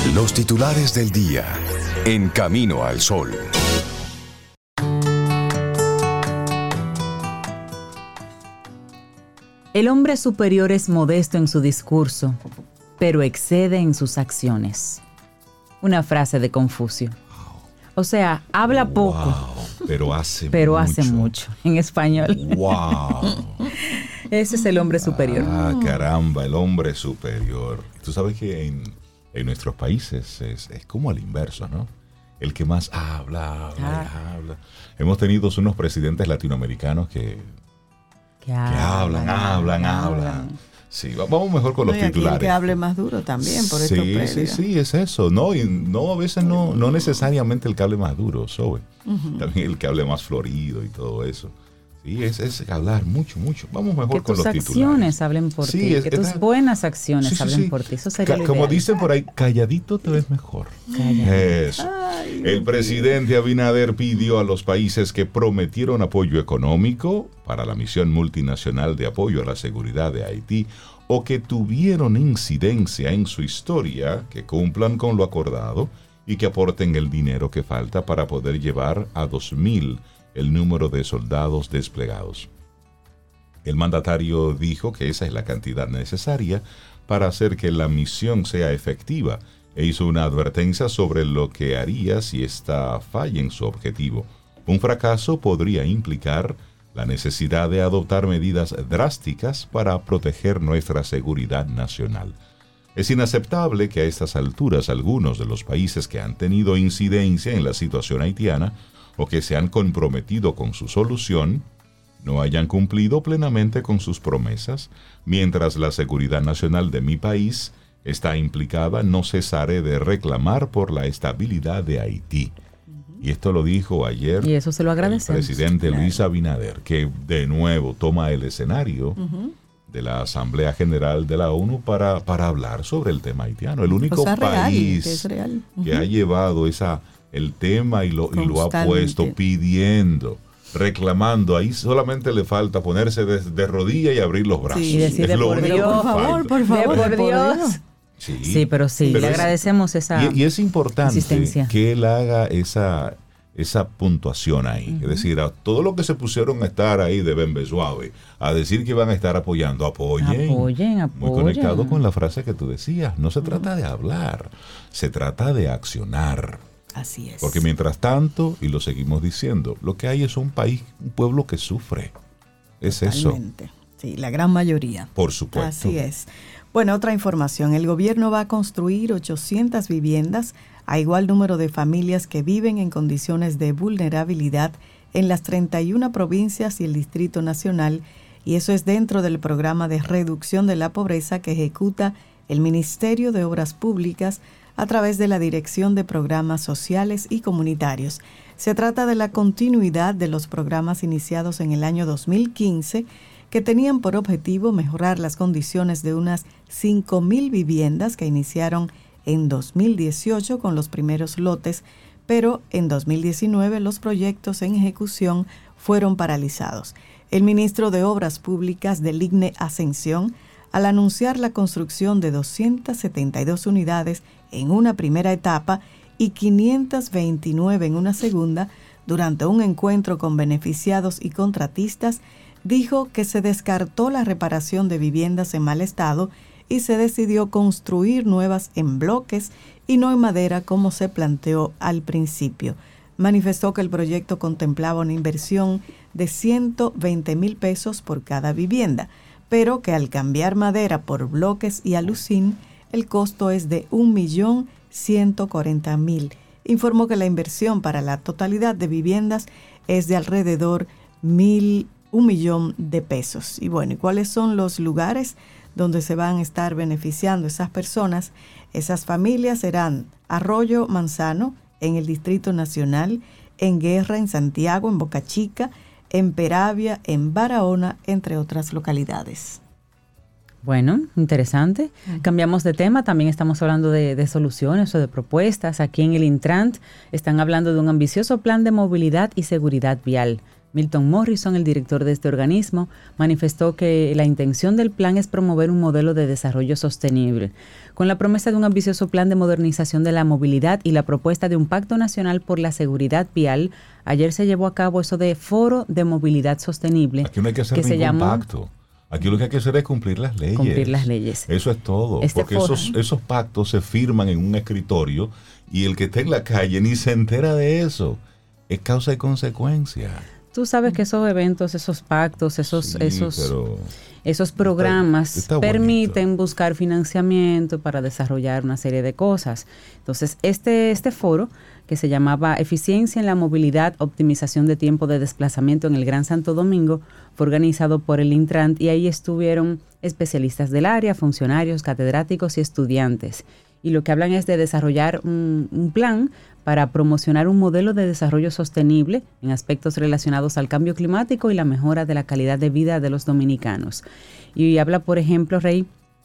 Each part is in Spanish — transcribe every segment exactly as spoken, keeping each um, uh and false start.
Los titulares del día en Camino al Sol. El hombre superior es modesto en su discurso, pero excede en sus acciones. Una frase de Confucio. O sea, habla poco, wow, pero hace pero mucho. hace mucho, en español. Wow. Ese es el hombre superior. Ah, caramba, el hombre superior. Tú sabes que en, en nuestros países es, es como al inverso, ¿no? El que más habla, habla, ah. habla. Hemos tenido unos presidentes latinoamericanos que, que, que hablan, hablan, hablan, hablan. Sí, vamos mejor con los no, y titulares. El que hable más duro también, por sí, estos predios. Sí, sí, es eso. No, y no a veces no, no necesariamente el que hable más duro, Zoe. Uh-huh. También el que hable más florido y todo eso. Sí, es, es hablar mucho, mucho. Vamos mejor que con los titulares. Que tus acciones hablen por sí, ti, es, que es, tus es, buenas acciones sí, sí, hablen sí. por ti. Eso sería Ca- lo Como ideal. dicen por ahí, calladito te ves mejor. Calladito. Eso. Ay, el presidente Abinader pidió a los países que prometieron apoyo económico para la misión multinacional de apoyo a la seguridad de Haití o que tuvieron incidencia en su historia que cumplan con lo acordado y que aporten el dinero que falta para poder llevar a dos mil el número de soldados desplegados. El mandatario dijo que esa es la cantidad necesaria para hacer que la misión sea efectiva e hizo una advertencia sobre lo que haría si ésta falla en su objetivo. Un fracaso podría implicar la necesidad de adoptar medidas drásticas para proteger nuestra seguridad nacional. Es inaceptable que a estas alturas algunos de los países que han tenido incidencia en la situación haitiana o que se han comprometido con su solución no hayan cumplido plenamente con sus promesas, mientras la seguridad nacional de mi país está implicada, no cesaré de reclamar por la estabilidad de Haití. Y esto lo dijo ayer y eso se lo agradecemos. El presidente claro. Luis Abinader, que de nuevo toma el escenario uh-huh. de la Asamblea General de la ONU para, para hablar sobre el tema haitiano. El único Cosa país real, que, es real. Uh-huh. que ha llevado esa, el tema y lo, y lo ha puesto pidiendo, reclamando. Ahí solamente le falta ponerse de, de rodilla y abrir los brazos. Sí, y decirle, por Dios, por favor, por favor, por Dios. Sí, sí, pero sí, pero le es, agradecemos esa y, y es importante asistencia. Que él haga esa, esa puntuación ahí. Uh-huh. Es decir, a todo lo que se pusieron a estar ahí de Bembe Suave, a decir que iban a estar apoyando, apoyen. Apoyen, apoyen. Muy conectado con la frase que tú decías. No se uh-huh. trata de hablar, se trata de accionar. Así es. Porque mientras tanto, y lo seguimos diciendo, lo que hay es un país, un pueblo que sufre. Es Totalmente. eso. Sí, la gran mayoría. Por supuesto. Así es. Bueno, otra información. El gobierno va a construir ochocientas viviendas a igual número de familias que viven en condiciones de vulnerabilidad en las treinta y una provincias y el Distrito Nacional, y eso es dentro del programa de reducción de la pobreza que ejecuta el Ministerio de Obras Públicas a través de la Dirección de Programas Sociales y Comunitarios. Se trata de la continuidad de los programas iniciados en el año dos mil quince, que tenían por objetivo mejorar las condiciones de unas cinco mil viviendas que iniciaron en dos mil dieciocho con los primeros lotes, pero en dos mil diecinueve los proyectos en ejecución fueron paralizados. El ministro de Obras Públicas del I G N E Ascensión, al anunciar la construcción de doscientas setenta y dos unidades en una primera etapa y quinientas veintinueve en una segunda, durante un encuentro con beneficiados y contratistas, dijo que se descartó la reparación de viviendas en mal estado y se decidió construir nuevas en bloques y no en madera como se planteó al principio. Manifestó que el proyecto contemplaba una inversión de ciento veinte mil pesos por cada vivienda, pero que al cambiar madera por bloques y alucín, el costo es de un millón ciento cuarenta mil. Informó que la inversión para la totalidad de viviendas es de alrededor mil un millón de pesos. Y bueno, ¿y cuáles son los lugares donde se van a estar beneficiando esas personas? Esas familias serán Arroyo Manzano, en el Distrito Nacional, en Guerra, en Santiago, en Boca Chica, en Peravia, en Barahona, entre otras localidades. Bueno, interesante. Uh-huh. Cambiamos de tema, también estamos hablando de, de soluciones o de propuestas. Aquí en el Intrant están hablando de un ambicioso plan de movilidad y seguridad vial. Milton Morrison, el director de este organismo, manifestó que la intención del plan es promover un modelo de desarrollo sostenible, con la promesa de un ambicioso plan de modernización de la movilidad y la propuesta de un pacto nacional por la seguridad vial. Ayer se llevó a cabo eso de Foro de Movilidad Sostenible. Aquí no hay que hacer que ningún se llamó, pacto. Aquí lo que hay que hacer es cumplir las leyes. Cumplir las leyes. Eso es todo. Este porque foro, esos, esos pactos se firman en un escritorio y el que está en la calle ni se entera de eso. Es causa y consecuencia. Tú sabes que esos eventos, esos pactos, esos, Sí, esos, pero esos programas está, está permiten buscar financiamiento para desarrollar una serie de cosas. Entonces, este, este foro, que se llamaba Eficiencia en la Movilidad, Optimización de Tiempo de Desplazamiento en el Gran Santo Domingo, fue organizado por el Intran y ahí estuvieron especialistas del área, funcionarios, catedráticos y estudiantes. Y lo que hablan es de desarrollar un, un plan para promocionar un modelo de desarrollo sostenible en aspectos relacionados al cambio climático y la mejora de la calidad de vida de los dominicanos. Y habla, por ejemplo, Rey,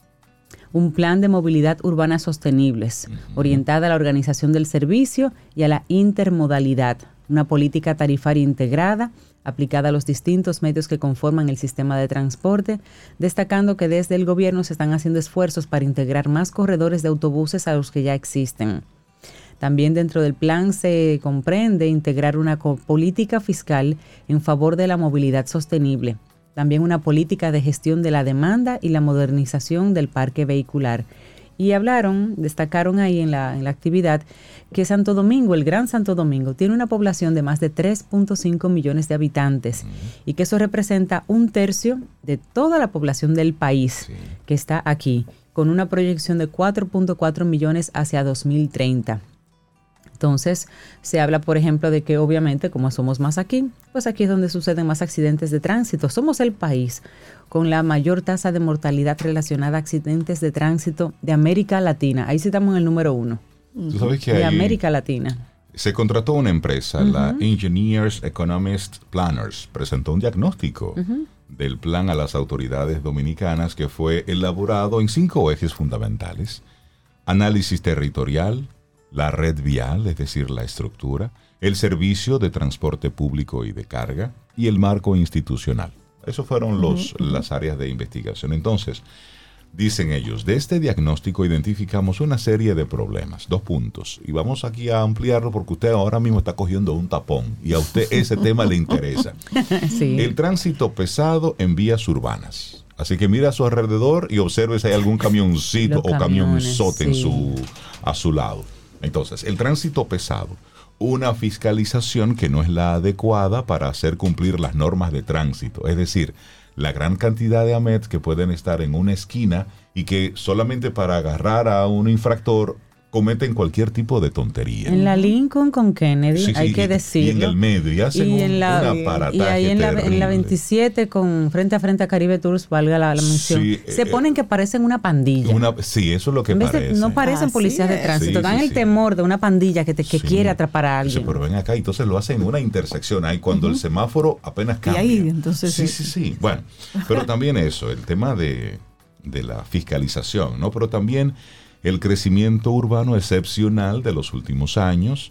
un plan de movilidad urbana sostenibles, uh-huh. orientada a la organización del servicio y a la intermodalidad, una política tarifaria integrada, aplicada a los distintos medios que conforman el sistema de transporte, destacando que desde el gobierno se están haciendo esfuerzos para integrar más corredores de autobuses a los que ya existen. También dentro del plan se comprende integrar una política fiscal en favor de la movilidad sostenible, también una política de gestión de la demanda y la modernización del parque vehicular. Y hablaron, destacaron ahí en la, en la actividad, que Santo Domingo, el Gran Santo Domingo, tiene una población de más de tres punto cinco millones de habitantes uh-huh. y que eso representa un tercio de toda la población del país sí. que está aquí, con una proyección de cuatro punto cuatro millones hacia dos mil treinta. Entonces, se habla, por ejemplo, de que obviamente, como somos más aquí, pues aquí es donde suceden más accidentes de tránsito. Somos el país con la mayor tasa de mortalidad relacionada a accidentes de tránsito de América Latina. Ahí sí estamos en el número uno. ¿Tú sabes que de ahí América Latina. Se contrató una empresa, uh-huh. la Engineers Economists Planners, presentó un diagnóstico uh-huh. del plan a las autoridades dominicanas que fue elaborado en cinco ejes fundamentales: análisis territorial, la red vial, es decir, la estructura, el servicio de transporte público y de carga y el marco institucional. Esos fueron los, uh-huh. las áreas de investigación. Entonces, dicen ellos, de este diagnóstico identificamos una serie de problemas, dos puntos, y vamos aquí a ampliarlo porque usted ahora mismo está cogiendo un tapón y a usted ese tema le interesa. Sí. El tránsito pesado en vías urbanas. Así que mira a su alrededor y observe si hay algún camioncito o camionzote sí. en su, a su lado. Entonces, el tránsito pesado, una fiscalización que no es la adecuada para hacer cumplir las normas de tránsito. Es decir, la gran cantidad de A M E Ts que pueden estar en una esquina y que solamente para agarrar a un infractor cometen cualquier tipo de tontería. En la Lincoln con Kennedy, sí, sí, hay que y, decirlo. Y en el medio, y hacen y un, en la, un aparataje Y ahí en la, en la veintisiete, con frente a frente a Caribe Tours, valga la, la mención, sí, se eh, ponen que parecen una pandilla. Una, sí, eso es lo que en vez de, parece. no parecen Así policías es. de tránsito, Sí, dan sí, el sí. temor de una pandilla que, te, que Sí. quiere atrapar a alguien. Sí, pero ven acá, entonces lo hacen en una intersección ahí cuando uh-huh. el semáforo apenas cambia. Y ahí, entonces... Sí, sí, sí. Bueno, pero también eso, el tema de, de la fiscalización, ¿no? Pero también el crecimiento urbano excepcional de los últimos años,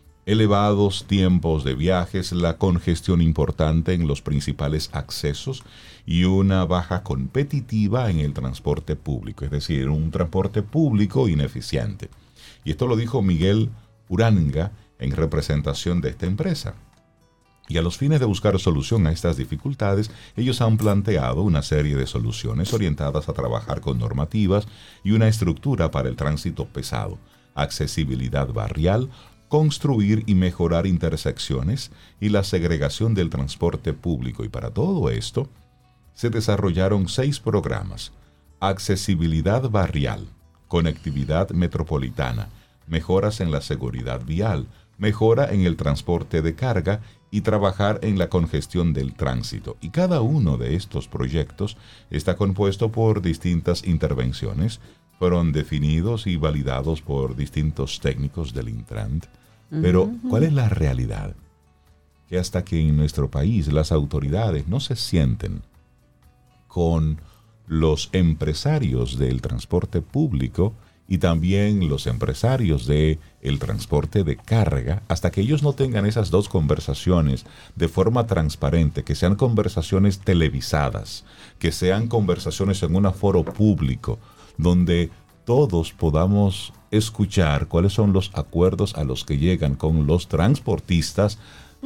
elevados tiempos de viajes, la congestión importante en los principales accesos y una baja competitiva en el transporte público, es decir, un transporte público ineficiente. Y esto lo dijo Miguel Uranga en representación de esta empresa. Y a los fines de buscar solución a estas dificultades, ellos han planteado una serie de soluciones orientadas a trabajar con normativas y una estructura para el tránsito pesado, accesibilidad barrial, construir y mejorar intersecciones y la segregación del transporte público. Y para todo esto, se desarrollaron seis programas: accesibilidad barrial, conectividad metropolitana, mejoras en la seguridad vial, mejora en el transporte de carga y trabajar en la congestión del tránsito. Y cada uno de estos proyectos está compuesto por distintas intervenciones, fueron definidos y validados por distintos técnicos del Intran. Pero, ¿cuál es la realidad? Que hasta que en nuestro país las autoridades no se sienten con los empresarios del transporte público y también los empresarios de el transporte de carga, hasta que ellos no tengan esas dos conversaciones de forma transparente, que sean conversaciones televisadas, que sean conversaciones en un aforo público, donde todos podamos escuchar cuáles son los acuerdos a los que llegan con los transportistas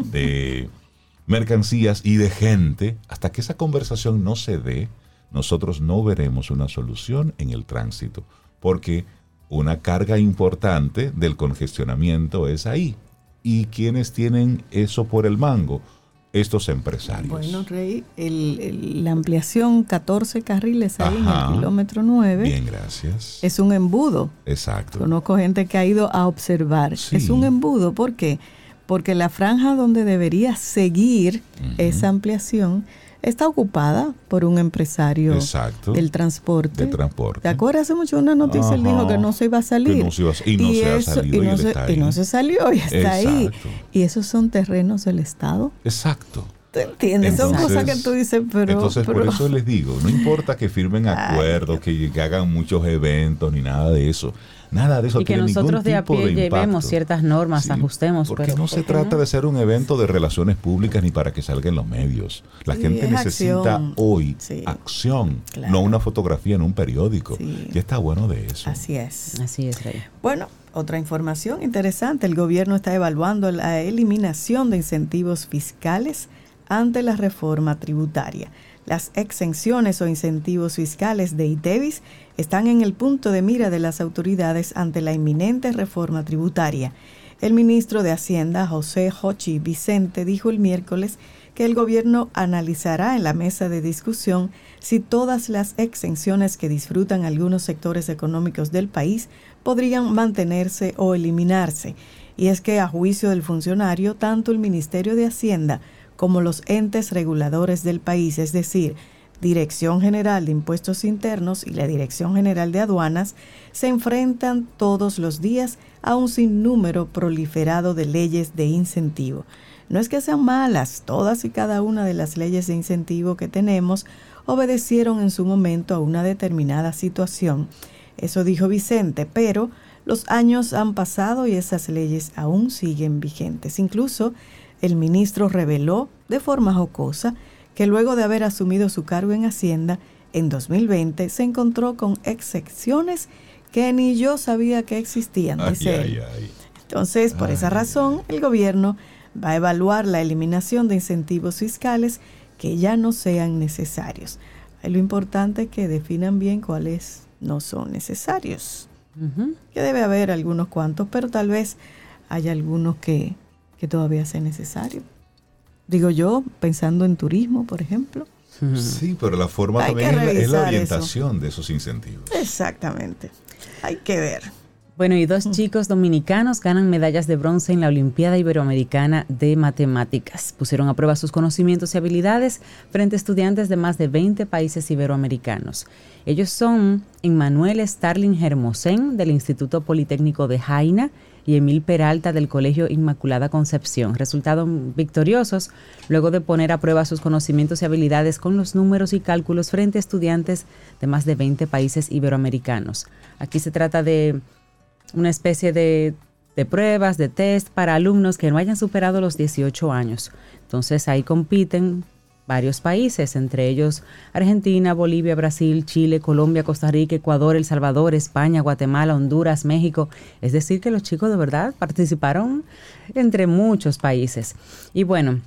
de mercancías y de gente. Hasta que esa conversación no se dé, nosotros no veremos una solución en el tránsito, porque una carga importante del congestionamiento es ahí. ¿Y quiénes tienen eso por el mango? Estos empresarios. Bueno, Rey, el, el, la ampliación catorce carriles ahí Ajá, en el kilómetro nueve. Bien, gracias. Es un embudo. Exacto. Conozco gente que ha ido a observar. Sí. Es un embudo. ¿Por qué? Porque la franja donde debería seguir uh-huh. esa ampliación está ocupada por un empresario Exacto. del transporte. De transporte. ¿Te acuerdas? Hace mucho una noticia, Ajá. él dijo que no se iba a salir. Que no se iba a, y no y se eso, ha salido y, no y, se, está ahí. y no se salió y está Exacto. ahí. Y esos son terrenos del Estado. Exacto. ¿Te entiendes? Entonces, son cosas que tú dices, pero... Entonces, pero, por eso les digo, no importa que firmen acuerdos, que, que hagan muchos eventos, ni nada de eso. Nada de eso y que tiene nosotros de a pie de llevemos ciertas normas, sí, ajustemos. Porque pero, no ¿por se qué trata no? de ser un evento de relaciones públicas ni para que salga en los medios. La sí, gente necesita acción. hoy sí. acción, claro. no una fotografía en un periódico. Sí. Ya está bueno de eso. Así es. Así es, Rey. Bueno, otra información interesante. El gobierno está evaluando la eliminación de incentivos fiscales ante la reforma tributaria. Las exenciones o incentivos fiscales de ITEVIS están en el punto de mira de las autoridades ante la inminente reforma tributaria. El ministro de Hacienda, José Hochi Vicente, dijo el miércoles que el gobierno analizará en la mesa de discusión si todas las exenciones que disfrutan algunos sectores económicos del país podrían mantenerse o eliminarse. Y es que, a juicio del funcionario, tanto el Ministerio de Hacienda como los entes reguladores del país, es decir, Dirección General de Impuestos Internos y la Dirección General de Aduanas, se enfrentan todos los días a un sinnúmero proliferado de leyes de incentivo. No es que sean malas, todas y cada una de las leyes de incentivo que tenemos obedecieron en su momento a una determinada situación. Eso dijo Vicente, pero los años han pasado y esas leyes aún siguen vigentes. Incluso el ministro reveló de forma jocosa que luego de haber asumido su cargo en Hacienda, en dos mil veinte se encontró con excepciones que ni yo sabía que existían, dice ay, él. ay, ay. Entonces, por ay. esa razón, el gobierno va a evaluar la eliminación de incentivos fiscales que ya no sean necesarios. Lo importante es que definan bien cuáles no son necesarios. Uh-huh. Que debe haber algunos cuantos, pero tal vez haya algunos que, que todavía sea necesario. Digo yo, pensando en turismo, por ejemplo. Sí, pero la forma Hay también es la, es la orientación eso. de esos incentivos. Exactamente. Hay que ver. Bueno, y dos chicos dominicanos ganan medallas de bronce en la Olimpiada Iberoamericana de Matemáticas. Pusieron a prueba sus conocimientos y habilidades frente a estudiantes de más de veinte países iberoamericanos. Ellos son Emmanuel Starling Hermosén, del Instituto Politécnico de Jaina, y Emil Peralta, del Colegio Inmaculada Concepción. Resultaron victoriosos luego de poner a prueba sus conocimientos y habilidades con los números y cálculos frente a estudiantes de más de veinte países iberoamericanos. Aquí se trata de una especie de, de pruebas, de test para alumnos que no hayan superado los dieciocho años. Entonces ahí compiten varios países, entre ellos Argentina, Bolivia, Brasil, Chile, Colombia, Costa Rica, Ecuador, El Salvador, España, Guatemala, Honduras, México. Es decir, que los chicos de verdad participaron entre muchos países. Y bueno,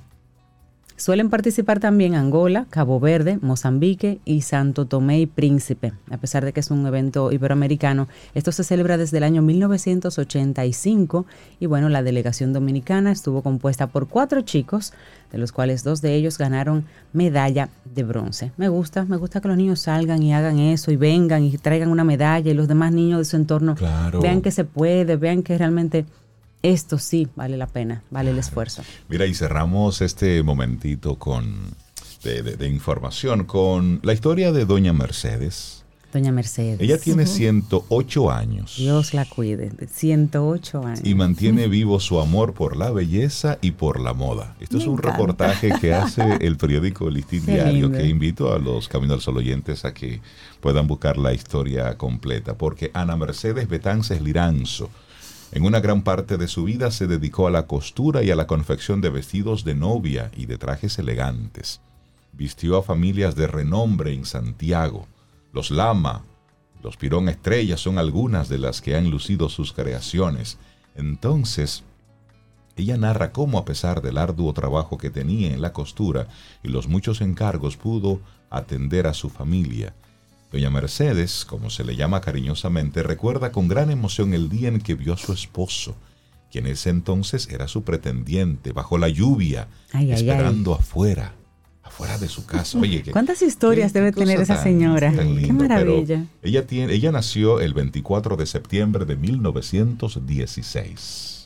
suelen participar también Angola, Cabo Verde, Mozambique y Santo Tomé y Príncipe. A pesar de que es un evento iberoamericano, esto se celebra desde el año mil novecientos ochenta y cinco y bueno, la delegación dominicana estuvo compuesta por cuatro chicos, de los cuales dos de ellos ganaron medalla de bronce. Me gusta, me gusta que los niños salgan y hagan eso y vengan y traigan una medalla y los demás niños de su entorno claro. vean que se puede, vean que realmente esto sí vale la pena, vale el esfuerzo. Mira, y cerramos este momentito con de, de, de información con la historia de doña Mercedes, Doña Mercedes. Ella tiene ciento ocho años. Dios la cuide. ciento ocho años. Y mantiene vivo su amor por la belleza y por la moda. Esto Me es un encanta. reportaje que hace el periódico Listín Qué Diario, lindo. que invito a los Camino al Sol oyentes a que puedan buscar la historia completa, porque Ana Mercedes Betances Liranzo, en una gran parte de su vida se dedicó a la costura y a la confección de vestidos de novia y de trajes elegantes. Vistió a familias de renombre en Santiago. Los Lama, los Pirón Estrella son algunas de las que han lucido sus creaciones. Entonces, ella narra cómo, a pesar del arduo trabajo que tenía en la costura y los muchos encargos, pudo atender a su familia. Doña Mercedes, como se le llama cariñosamente, recuerda con gran emoción el día en que vio a su esposo, quien en ese entonces era su pretendiente, bajo la lluvia, Ay, ay, esperando afuera. Fuera de su casa. Oye, que, ¿cuántas historias qué, debe qué tener cosa esa tan, señora? tan lindo. Qué maravilla. Pero ella, tiene, ella nació el veinticuatro de septiembre de mil novecientos dieciséis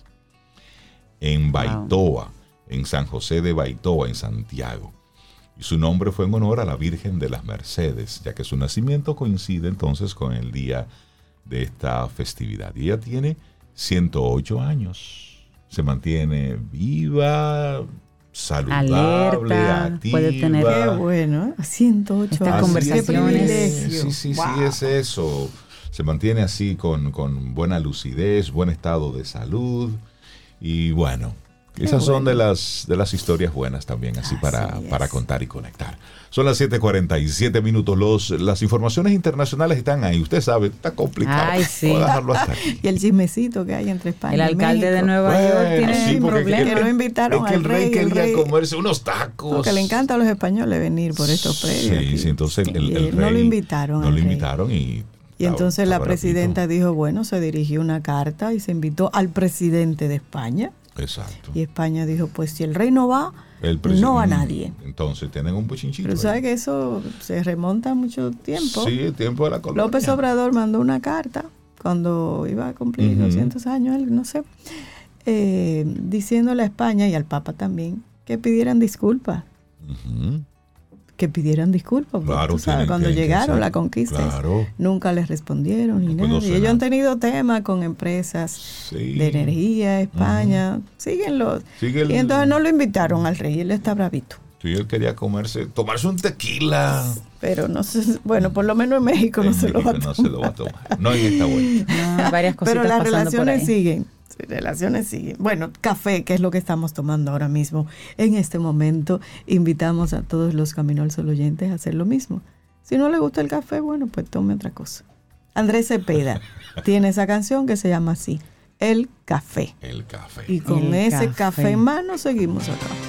en Baitoa, wow. en San José de Baitoa, en Santiago. Y su nombre fue en honor a la Virgen de las Mercedes, ya que su nacimiento coincide entonces con el día de esta festividad. Y ella tiene ciento ocho años. Se mantiene viva, saludable, alerta, activa. Puede tener, qué bueno, ¿eh? ciento ocho Estas conversaciones. Sí, sí, wow. sí, es eso. Se mantiene así con, con buena lucidez, buen estado de salud. Y bueno, qué esas bueno. son de las, de las historias buenas también, así, así para, para contar y conectar. Son las siete cuarenta y siete minutos. Los, las informaciones internacionales están ahí. Usted sabe, está complicado. Ay, sí. Voy a dejarlo hasta aquí. Y el chismecito que hay entre España el y alcalde México. de Nueva bueno, York tiene sí, un problema. Que no invitaron es que al el rey, rey. quería el rey, comerse unos tacos. Porque le encanta a los españoles venir por estos predios. Sí, sí, entonces el, el, el rey no lo invitaron. No al lo rey. invitaron y... Y entonces estaba, la estaba presidenta rapidito. dijo, bueno, se dirigió una carta y se invitó al presidente de España. Exacto. Y España dijo, pues si el rey no va, el no va nadie. Entonces tienen un bochinchito. Pero sabe que eso se remonta a mucho tiempo. Sí, el tiempo de la colonia. López Obrador mandó una carta cuando iba a cumplir uh-huh. doscientos años, no sé, eh, diciéndole a España y al Papa también que pidieran disculpas. Uh-huh. Que pidieran disculpas. Claro, tú sabes, cuando que, llegaron que la conquista, claro. nunca les respondieron ni nada. Y ellos han tenido temas con empresas sí. de energía, España, uh-huh. síguenlo. Sigue el... Y entonces no lo invitaron al rey, él está bravito. Sí, él quería comerse, tomarse un tequila. Pero no sé, bueno, por lo menos en México en no se México lo va a no tomar. se lo va a tomar. No en esta vuelta. No, varias cositas Pero las pasando relaciones por ahí. siguen. Sí, relaciones siguen. Bueno, café, que es lo que estamos tomando ahora mismo. En este momento invitamos a todos los Camino al Sol oyentes a hacer lo mismo. Si no le gusta el café, bueno, pues tome otra cosa. Andrés Cepeda tiene esa canción que se llama así, El Café. El Café. Y con el ese café. café en mano seguimos acá.